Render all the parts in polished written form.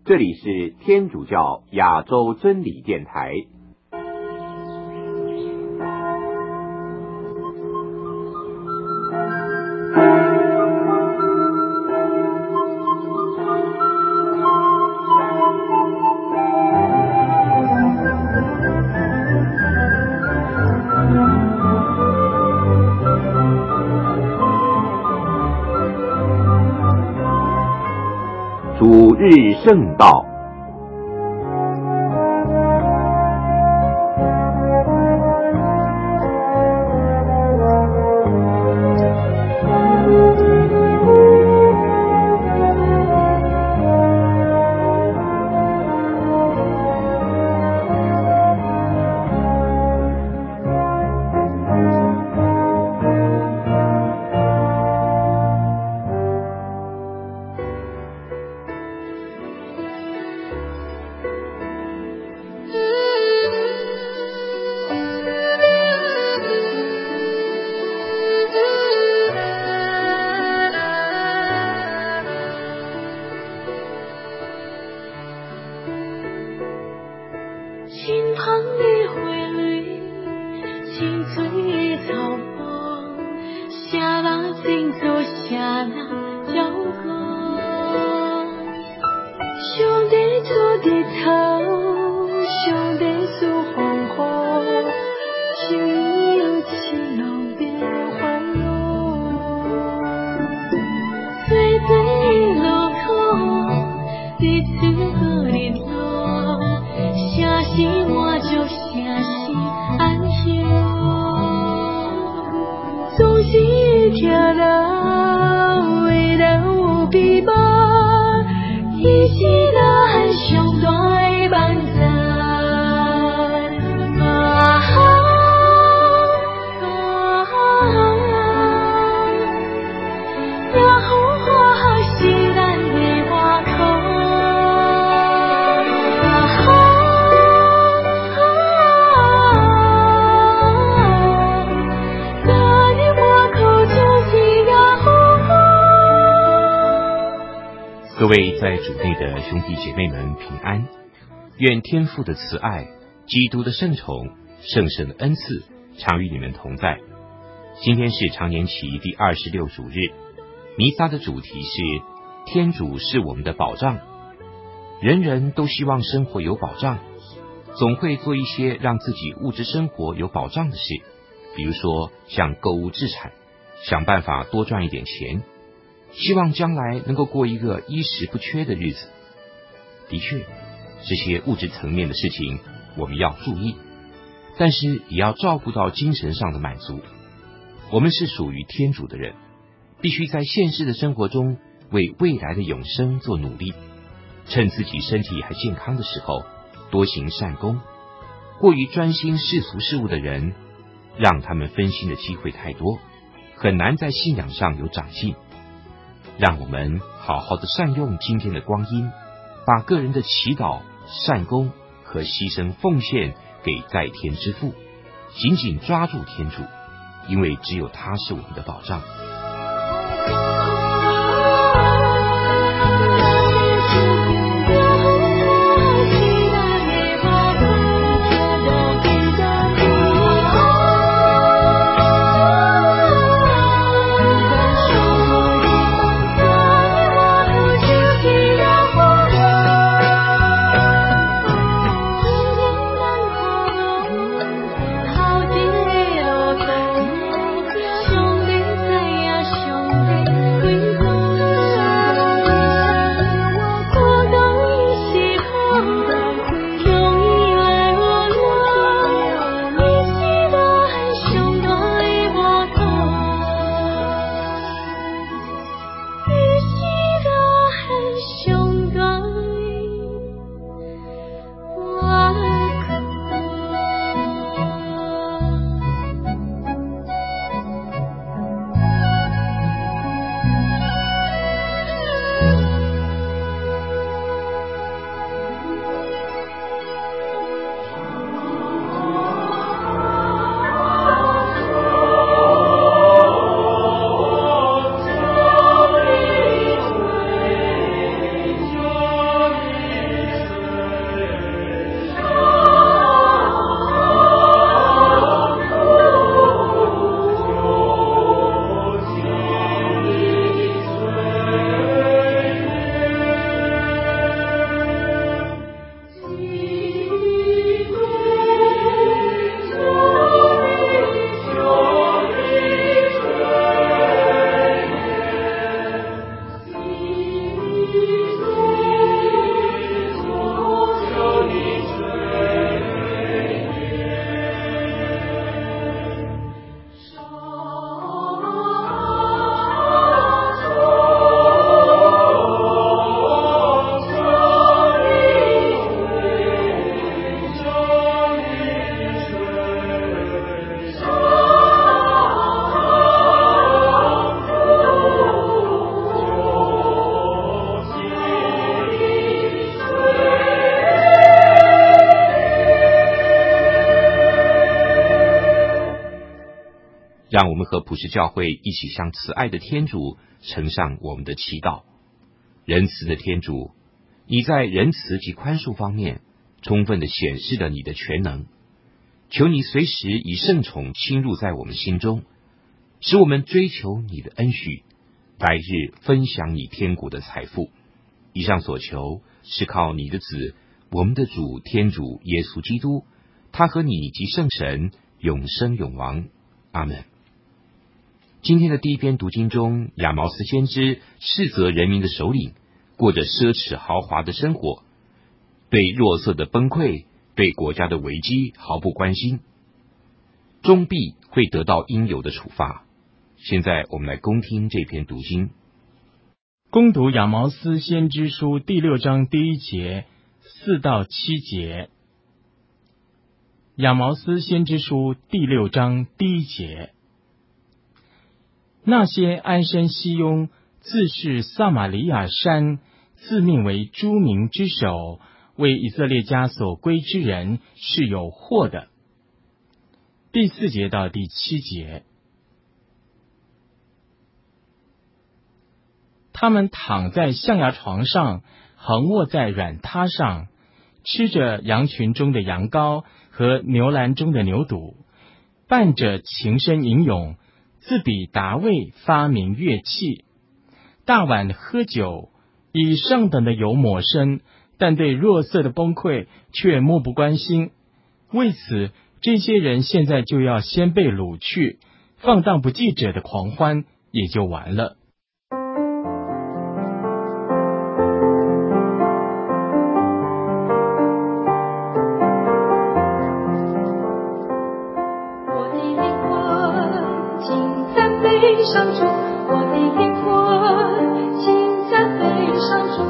这里是天主教亚洲真理电台。主日圣道， 身旁的花蕊，青翠的草坡，啥人静坐，啥人叫好。上帝做的头，上帝做风火，只有七郎别欢乐。最最路口，日子过日落。城市满足，城市安息，总是徛到为人有臂膀，伊是咱上大的梦想。 各位在主内的兄弟姐妹们平安，愿天父的慈爱、基督的圣宠、圣神的恩赐常与你们同在。今天是常年期第26主日，弥撒的主题是天主是我们的保障。人人都希望生活有保障，总会做一些让自己物质生活有保障的事，比如说像购物置产，想办法多赚一点钱，希望将来能够过一个衣食不缺的日子。的确，这些物质层面的事情我们要注意，但是也要照顾到精神上的满足。我们是属于天主的人，必须在现世的生活中为未来的永生做努力。趁自己身体还健康的时候，多行善功。过于专心世俗事物的人，让他们分心的机会太多，很难在信仰上有长进。让我们好好的善用今天的光阴，把个人的祈祷、善功和牺牲奉献给在天之父，紧紧抓住天主，因为只有他是我们的保障。 让我们和普世教会一起向慈爱的天主呈上我们的祈祷。仁慈的天主，你在仁慈及宽恕方面充分地显示了你的全能，求你随时以圣宠侵入在我们心中，使我们追求你的恩许，来日分享你天国的财富。以上所求是靠你的子，我们的主天主耶稣基督，他和你及圣神永生永王。阿们。今天的第一篇读经中，亚毛斯先知斥责人民的首领过着奢侈豪华的生活，对弱色的崩溃，对国家的危机毫不关心，终必会得到应有的处罚。现在我们来恭听这篇读经。 恭读亚毛斯先知书第6章第1节4到7节。亚毛斯先知书第6章第1节：那些安身西雍，自是撒玛利亚山，自命为诸民之首，为以色列家所归之人，是有祸的。第4节到第7节。他们躺在象牙床上，横卧在软榻上，吃着羊群中的羊羔和牛栏中的牛犊，伴着琴声吟咏，自比达味发明乐器，大碗喝酒，以上等的油抹身，但对弱色的崩溃却漠不关心。为此，这些人现在就要先被掳去，放荡不羁者的狂欢也就完了。 上主，我的灵魂，请赞美上主。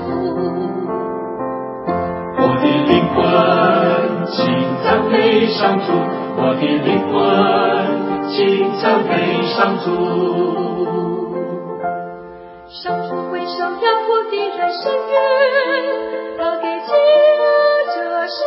我的灵魂，请赞美上主。我的灵魂，请赞美上主。 上主为受压迫的人伸冤，他给饥饿者食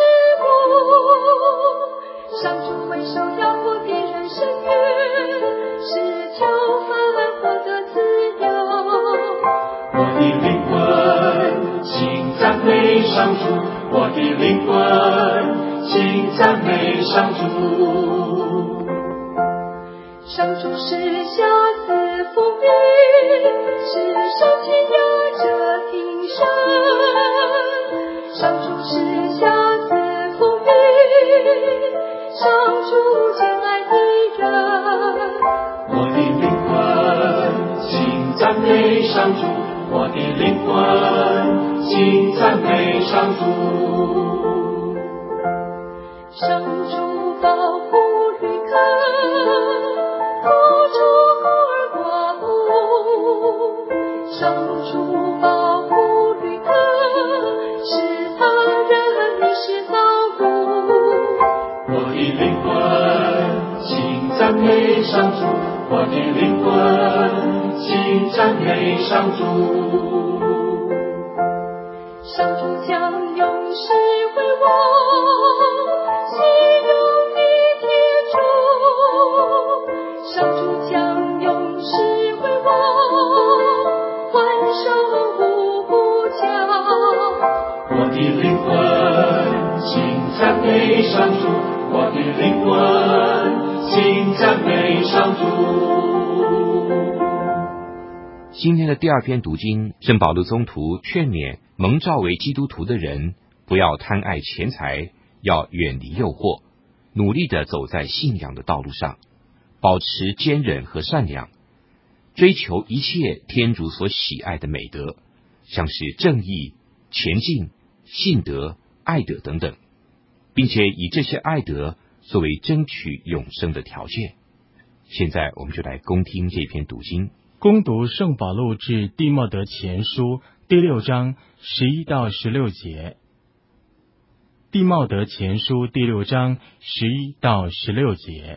物。上主为受压迫的人伸冤，使囚犯获得自由。 我的灵魂，请赞美上主。我的灵魂，请赞美上主。 上主使瞎子复明，使受欺压者挺身。上主使瞎子复明，上主敬爱的人。 我的灵魂，请赞美上主。我的灵魂，请赞美上主。 上主保护旅客，扶助孤儿寡妇。上主保护旅客，使他人迷失道路。 我的灵魂，请赞美上主。我的灵魂，请赞美上主。 上主将勇士为王，喜怒的天主。上主将勇士为王，万寿无不骄。 我的灵魂，请赞美上主。我的灵魂，请赞美上主。 今天的第2篇读经，圣保禄宗徒劝勉蒙召为基督徒的人，不要贪爱钱财，要远离诱惑，努力地走在信仰的道路上，保持坚忍和善良，追求一切天主所喜爱的美德，像是正义、前进、信德、爱德等等，并且以这些爱德作为争取永生的条件。现在我们就来恭听这篇读经。 恭读圣保禄致弟莫德前书第6章11到16节。弟茂德前书第6章11到16节。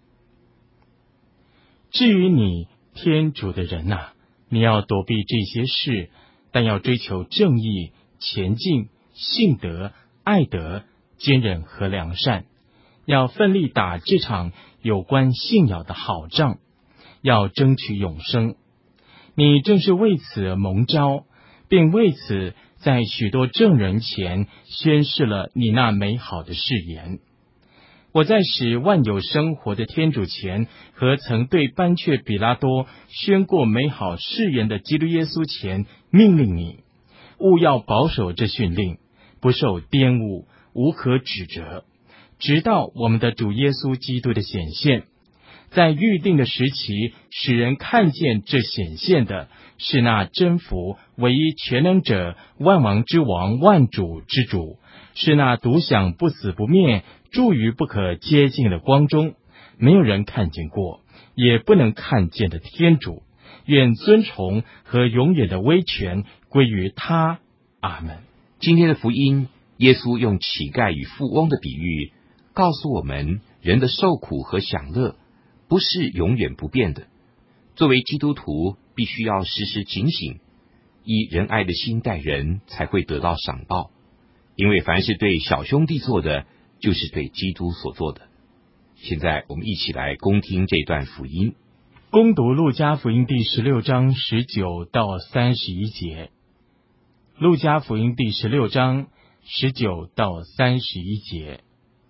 至于你，天主的人啊，你要躲避这些事，但要追求正义、前进、信德、爱德、坚忍和良善， 要奋力打这场有关信仰的好仗，要争取永生。你正是为此蒙召，并为此在许多证人前宣示了你那美好的誓言。我在使万有生活的天主前和曾对班却比拉多宣过美好誓言的基督耶稣前，命令你务要保守这训令，不受玷污，无可指责，直到我们的主耶稣基督的显现。在预定的时期，使人看见这显现的是那真福唯一全能者，万王之王，万主之主，是那独享不死不灭，住于不可接近的光中，没有人看见过，也不能看见的天主。愿尊崇和永远的威权归于他。阿们。 今天的福音，耶稣用乞丐与富翁的比喻，告诉我们人的受苦和享乐不是永远不变的。作为基督徒，必须要时时警醒，以仁爱的心待人，才会得到赏报。因为凡是对小兄弟做的，就是对基督所做的。现在我们一起来恭听这段福音。 恭读路加福音第16章19到31节。路加福音第16章19到31节。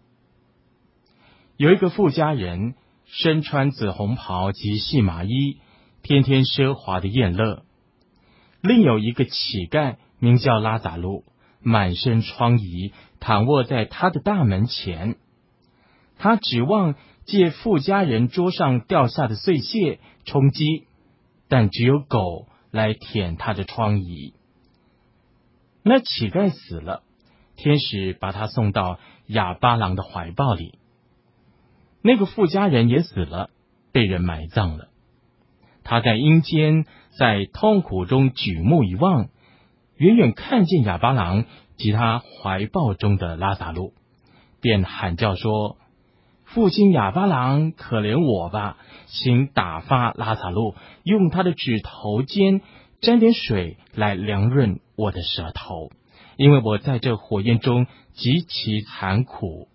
有一个富家人，身穿紫红袍及细麻衣，天天奢华的宴乐。另有一个乞丐，名叫拉撒路，满身疮痍，躺卧在他的大门前。他指望借富家人桌上掉下的碎屑充饥，但只有狗来舔他的疮痍。那乞丐死了，天使把他送到哑巴郎的怀抱里。那个富家人也死了，被人埋葬了。他在阴间，在痛苦中举目一望，远远看见哑巴郎及他怀抱中的拉撒路，便喊叫说：父亲哑巴郎，可怜我吧，请打发拉撒路用他的指头尖沾点水来凉润我的舌头，因为我在这火焰中极其惨苦。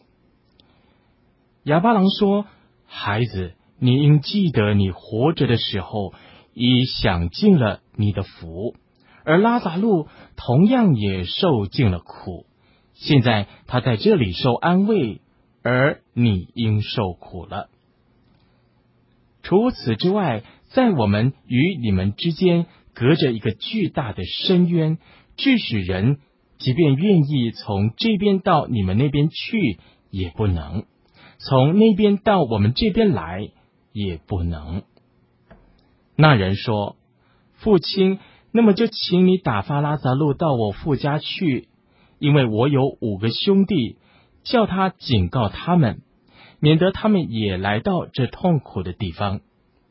哑巴郎说：孩子，你应记得你活着的时候已享尽了你的福，而拉撒路同样也受尽了苦，现在他在这里受安慰，而你应受苦了。除此之外，在我们与你们之间隔着一个巨大的深渊，致使人即便愿意从这边到你们那边去也不能，从那边到我们这边来也不能。那人说：父亲，那么就请你打发拉撒路到我父家去，因为我有5个兄弟，叫他警告他们，免得他们也来到这痛苦的地方。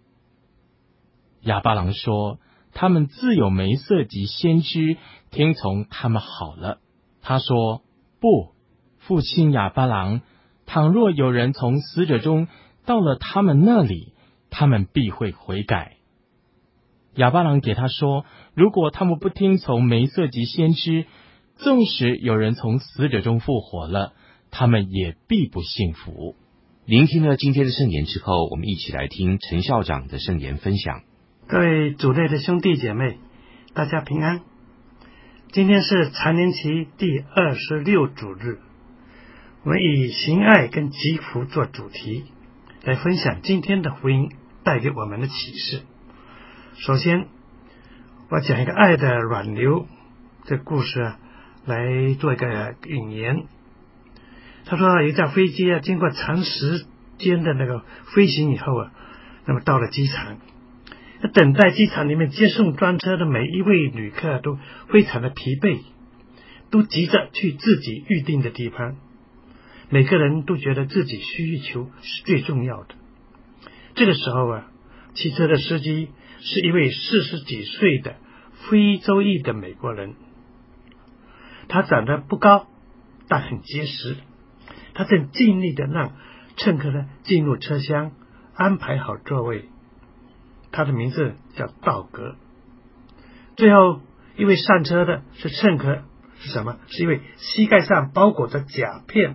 哑巴郎说：他们自有梅瑟及先知，听从他们好了。他说：不，父亲哑巴郎，倘若有人从死者中到了他们那里，他们必会悔改。哑巴郎给他说：如果他们不听从梅瑟及先知，纵使有人从死者中复活了，他们也必不信服。 聆听了今天的圣言之后，我们一起来听陈校长的圣言分享。 各位主内的兄弟姐妹，大家平安。今天是常年期第26主日，我们以行爱跟祈福做主题，来分享今天的福音带给我们的启示。首先，我讲一个爱的软流这故事来做一个引言。他说，有一架飞机经过长时间的那个飞行以后那么到了机场，等待机场里面接送专车的每一位旅客都非常的疲惫，都急着去自己预定的地方，每个人都觉得自己需求是最重要的。这个时候汽车的司机是一位40几岁的非洲裔的美国人，他长得不高，但很结实。他正尽力的让乘客进入车厢，安排好座位。他的名字叫道格。最后一位上车的是乘客，是什么？是一位膝盖上包裹着甲片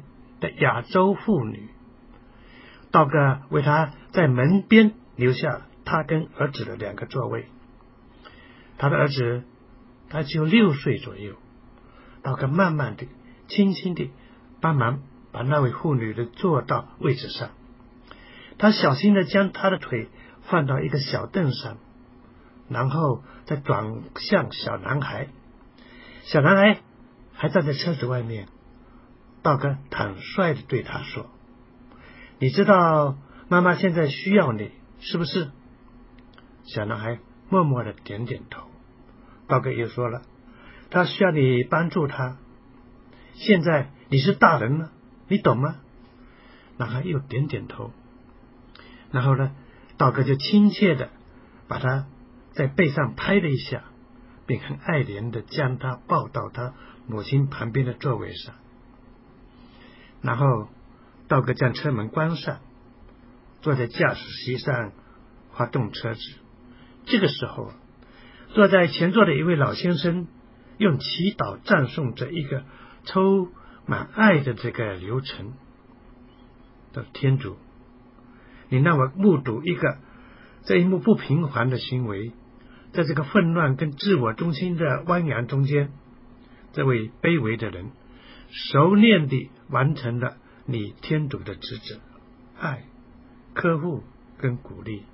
的亚洲妇女。道哥为他在门边留下他跟儿子的2个座位。他的儿子他只有6岁左右，道哥慢慢的轻轻的帮忙把那位妇女的坐到位置上，他小心的将他的腿放到一个小凳上，然后再转向小男孩。小男孩还站在车子外面，道哥坦率的对他说：你知道妈妈现在需要你是不是？小男孩默默的点点头。道哥又说了，他需要你帮助他，现在你是大人了，你懂吗？男孩又点点头。然后呢，道哥就亲切的把他在背上拍了一下，并很爱怜的将他抱到他母亲旁边的座位上。然后道哥将车门关上，坐在驾驶席上发动车子。这个时候，坐在前座的一位老先生用祈祷赞颂着一个充满爱的这个流程的天主，你让我目睹这一幕不平凡的行为，在这个混乱跟自我中心的汪洋中间，这位卑微的人熟练地完成了你天主的职责，爱、呵护跟鼓励。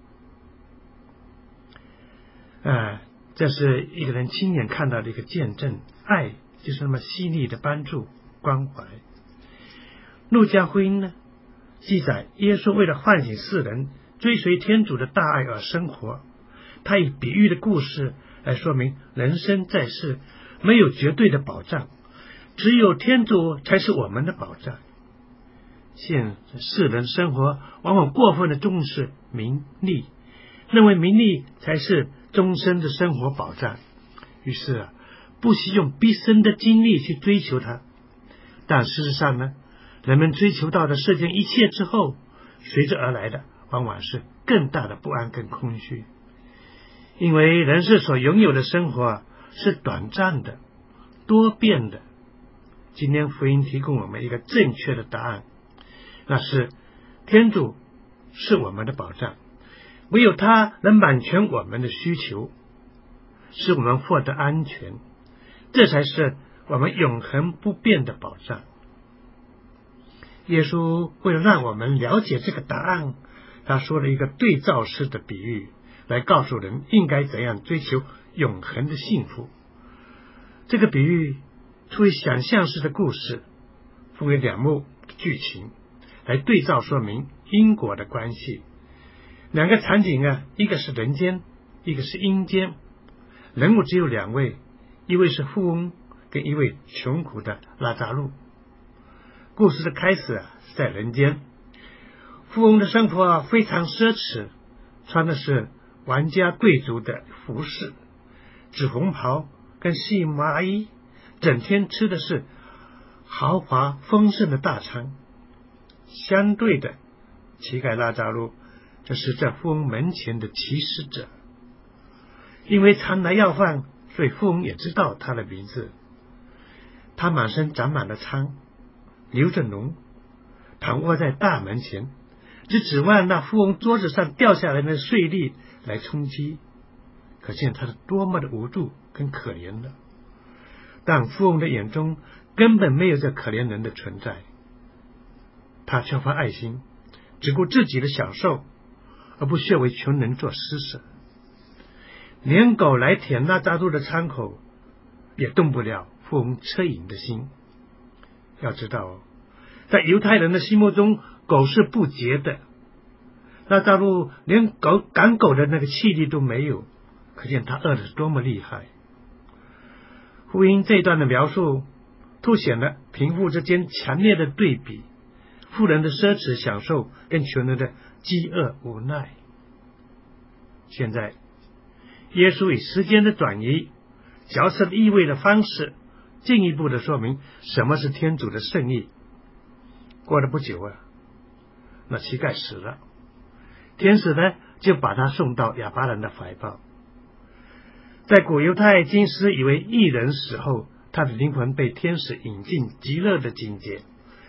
这是一个人亲眼看到的一个见证，爱就是那么细腻的帮助关怀。路加福音呢，记载耶稣为了唤醒世人追随天主的大爱而生活，他以比喻的故事来说明人生在世没有绝对的保障，只有天主才是我们的保障。现世人生活往往过分的重视名利，认为名利才是终身的生活保障，于是不惜用毕生的精力去追求它。但事实上呢，人们追求到的世间一切之后，随之而来的往往是更大的不安跟空虚。因为人世所拥有的生活是短暂的、多变的。今天福音提供我们一个正确的答案，那是天主是我们的保障，唯有他能满全我们的需求，使我们获得安全，这才是我们永恒不变的保障。耶稣为了让我们了解这个答案，他说了一个对照式的比喻，来告诉人应该怎样追求永恒的幸福。这个比喻出于想象式的故事，分为2幕剧情，来对照说明因果的关系。2个场景一个是人间，一个是阴间，人物只有2位，一位是富翁跟一位穷苦的拉扎路。故事的开始是在人间，富翁的生活非常奢侈，穿的是王家贵族的服饰，紫红袍跟细麻衣，整天吃的是豪华丰盛的大餐。相对的，乞丐拉扎路就是这富翁门前的乞食者，因为常来要饭，所以富翁也知道他的名字。他满身长满了疮，流着脓，躺卧在大门前，只指望那富翁桌子上掉下来的碎粒来充饥，可见他是多么的无助跟可怜了。但富翁的眼中根本没有这可怜人的存在，他缺乏爱心，只顾自己的享受，而不屑为穷人做施舍。连狗来舔拉扎路的伤口，也动不了富翁恻隐的心。要知道在犹太人的心目中，狗是不洁的，拉扎路连赶狗的那个气力都没有，可见他饿的是多么厉害。福音这一段的描述凸显了贫富之间强烈的对比，富人的奢侈享受跟穷人的饥饿无奈。现在耶稣以时间的转移、角色的意味的方式，进一步的说明什么是天主的圣意。过了不久那乞丐死了，天使呢就把他送到亚巴郎的怀抱。在古犹太经师以为义人死后，他的灵魂被天使引进极乐的境界，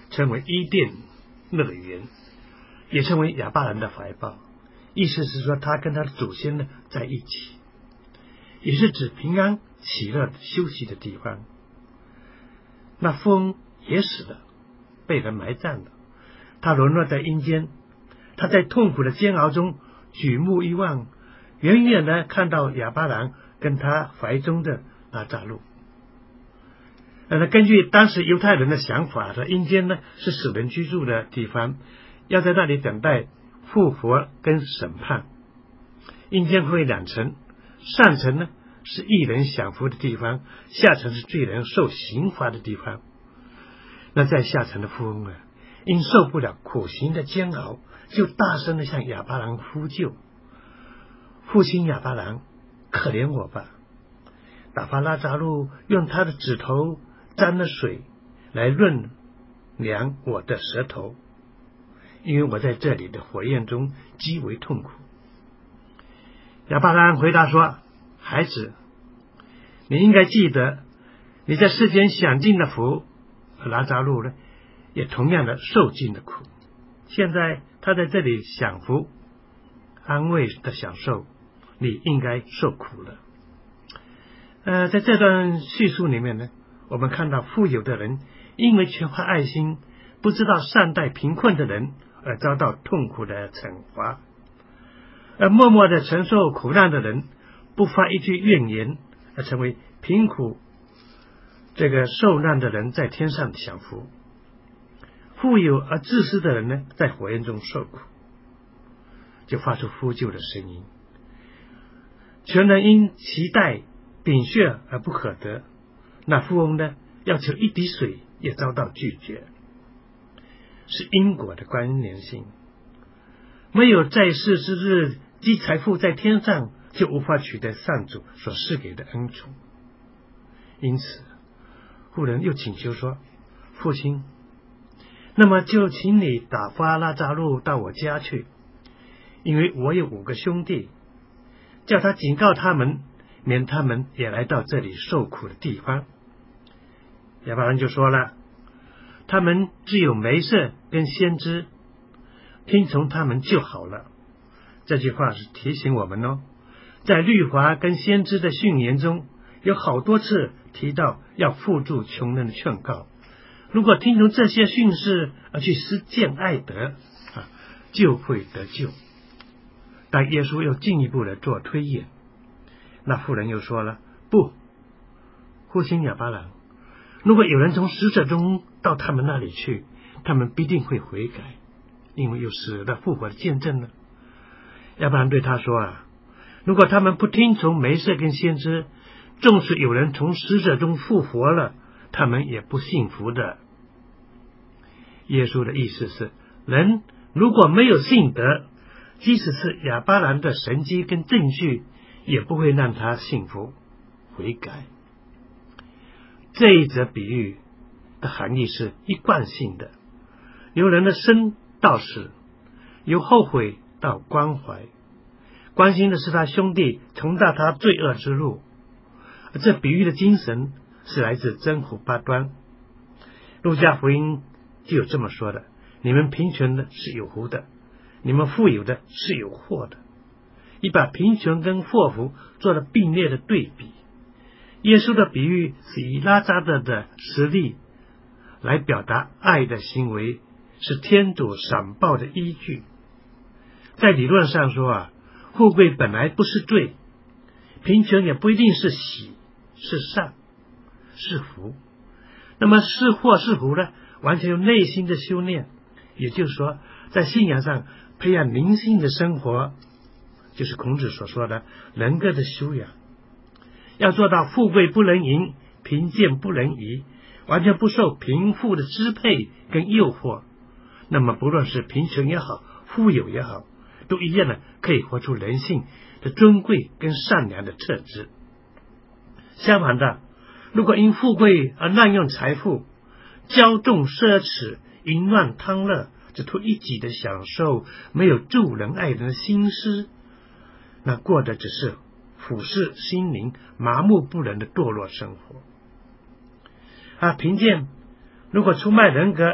称为伊甸乐园，也称为亚伯兰的怀抱。意思是说，他跟他的祖先呢在一起，也是指平安喜乐休息的地方。那富翁也死了，被人埋葬了，他沦落在阴间。他在痛苦的煎熬中举目一望，远远的看到亚伯兰跟他怀中的拉扎路。根据当时犹太人的想法，说阴间呢是死人居住的地方，要在那里等待复活跟审判。阴间会两层，上层呢是义人享福的地方，下层是罪人受刑罚的地方。那在下层的富翁啊，因受不了苦行的煎熬，就大声的向亚伯兰呼救：父亲亚伯兰，可怜我吧！打发拉扎路用他的指头沾了水来润凉我的舌头，因为我在这里的火焰中极为痛苦。亚伯兰回答说：孩子，你应该记得你在世间享尽了福，而拉扎路呢也同样的受尽了苦。现在他在这里享福安慰的享受，你应该受苦了。在这段叙述里面呢，我们看到富有的人因为缺乏爱心，不知道善待贫困的人，而遭到痛苦的惩罚；而默默的承受苦难的人，不发一句怨言，而成为贫苦受难的人在天上享福。富有而自私的人呢，在火焰中受苦，就发出呼救的声音。穷人因期待秉血而不可得，那富翁呢，要求一滴水也遭到拒绝，是因果的关联性。没有在世之日积财富在天上，就无法取得上主所赐给的恩宠。因此妇人又请求说：父亲，那么就请你打发拉扎路到我家去，因为我有5个兄弟，叫他警告他们，免他们也来到这里受苦的地方。亚伯兰就说了：他们只有梅瑟跟先知，听从他们就好了。这句话是提醒我们在律法跟先知的训言中，有好多次提到要扶助穷人的劝告。如果听从这些训示而去实践爱德，就会得救。但耶稣又进一步的做推演。那妇人又说了：不，父亲亚伯兰，如果有人从死者中到他们那里去，他们必定会悔改，因为有死的复活的见证呢。亚伯兰对他说：如果他们不听从梅瑟跟先知，纵使有人从死者中复活了，他们也不幸福的。耶稣的意思是，人如果没有信德，即使是亚伯兰的神迹跟证据，也不会让他幸福悔改。这一则比喻的含义是一贯性的，由人的生到死，由后悔到关怀，关心的是他兄弟重蹈他罪恶之路。而这比喻的精神是来自真苦八端。路加福音就有这么说的：你们贫穷的是有福的，你们富有的是有祸的。你把贫穷跟祸福做了并列的对比。耶稣的比喻是以拉扎德的实例来表达爱的行为是天主赏报的依据。在理论上说富贵本来不是罪，贫穷也不一定是喜，是善，是福。那么是祸是福呢，完全用内心的修炼，也就是说在信仰上培养灵性的生活，就是孔子所说的人格的修养。要做到富贵不能淫，贫贱不能移，完全不受贫富的支配跟诱惑，那么不论是贫穷也好，富有也好，都一样的可以活出人性的尊贵跟善良的特质。相反的，如果因富贵而滥用财富，骄纵奢侈，淫乱贪乐，只图一己的享受，没有助人爱人的心思，那过的只是俯视心灵麻木不仁的堕落生活。贫贱如果出卖人格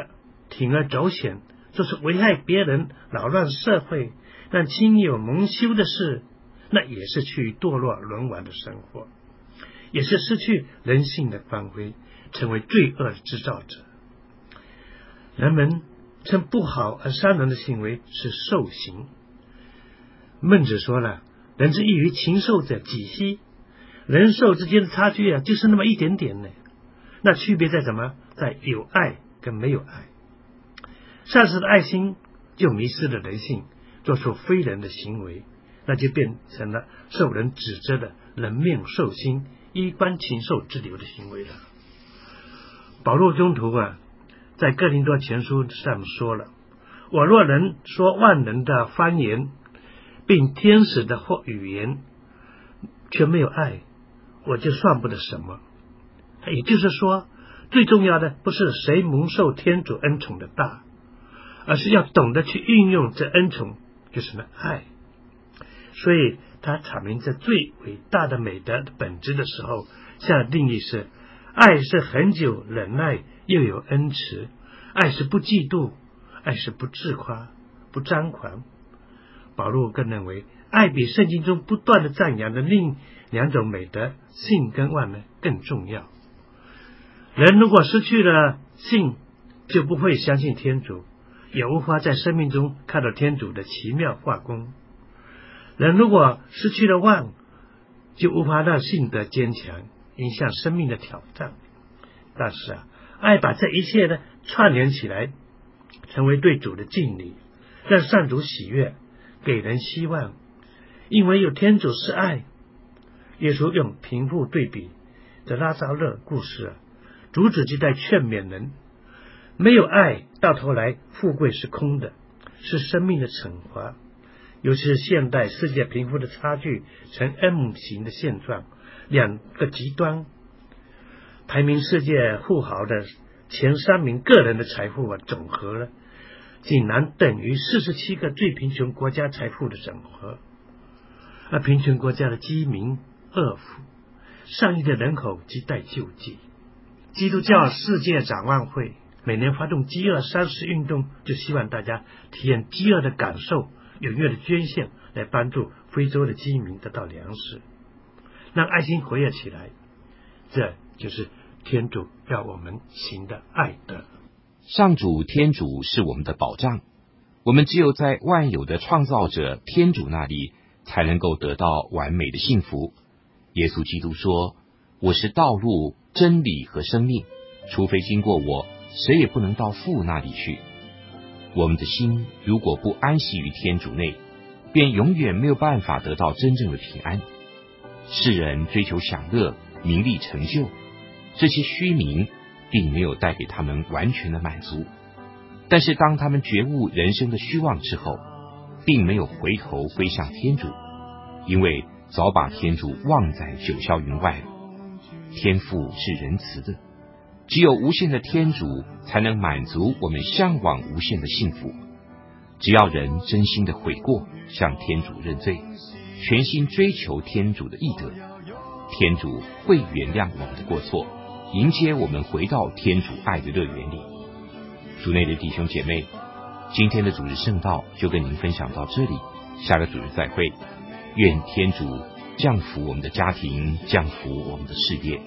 铤而走险，做出危害别人、扰乱社会、让亲友蒙羞的事，那也是去堕落沦亡的生活，也是失去人性的光辉，成为罪恶的制造者。人们称不好而伤人的行为是兽行。孟子说了，人之异于禽兽者几希，人兽之间的差距就是那么一点点呢。那区别在什么？在有爱跟没有爱。丧失了爱心，就迷失了人性，做出非人的行为，那就变成了受人指责的人面兽心、衣冠禽兽之流的行为了。保罗宗徒在哥林多前书上说了，我若能说万人的方言，并天使的或语言，却没有爱，我就算不得什么。也就是说，最重要的不是谁蒙受天主恩宠的大，而是要懂得去运用这恩宠，就是爱。所以他阐明这最伟大的美德的本质的时候，下的定义是：爱是恒久忍耐，又有恩慈；爱是不嫉妒，爱是不自夸，不张狂。保罗更认为，爱比圣经中不断的赞扬的另两种美德信跟望更重要。人如果失去了信，就不会相信天主，也无法在生命中看到天主的奇妙化工。人如果失去了望，就无法让信德坚强，迎向生命的挑战。但是爱把这一切串联起来，成为对主的敬礼，让上主喜悦，给人希望。因为有天主是爱。耶稣用贫富对比的拉撒勒故事主旨就在劝勉人，没有爱，到头来富贵是空的，是生命的惩罚。尤其是现代世界贫富的差距呈 M 型的现状，两个极端。排名世界富豪的前3名个人的财富总和竟然等于47个最贫穷国家财富的总和。而贫穷国家的饥民饿腐，上亿的人口亟待救济。基督教世界展望会每年发动饥饿30运动，就希望大家体验饥饿的感受，踊跃的捐献，来帮助非洲的饥民得到粮食，让爱心活跃起来。这就是天主要我们行的爱德。 上主天主是我们的保障，我们只有在万有的创造者天主那里，才能够得到完美的幸福。耶稣基督说，我是道路、真理和生命，除非经过我，谁也不能到父那里去。我们的心如果不安息于天主内，便永远没有办法得到真正的平安。世人追求享乐、名利、成就，这些虚名并没有带给他们完全的满足。但是当他们觉悟人生的虚妄之后，并没有回头归向天主，因为早把天主忘在九霄云外了。天父是仁慈的，只有无限的天主才能满足我们向往无限的幸福。只要人真心的悔过，向天主认罪，全心追求天主的义德，天主会原谅我们的过错，迎接我们回到天主爱的乐园里。主内的弟兄姐妹，今天的主日圣道就跟您分享到这里，下个主日再会。愿天主降福我们的家庭，降福我们的事业。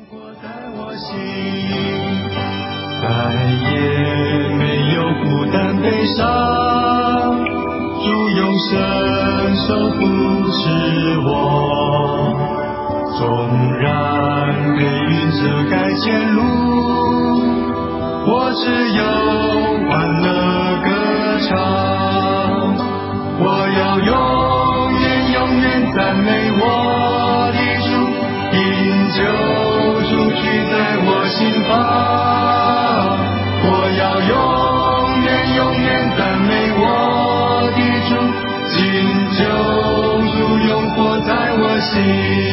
再也没有孤单悲伤，主用伸手扶持我，纵然被云遮盖前路，我只有欢乐歌唱。我要永远赞美我的主，因救主居在我心房。我要永远赞美我的主，因救主永活在我心。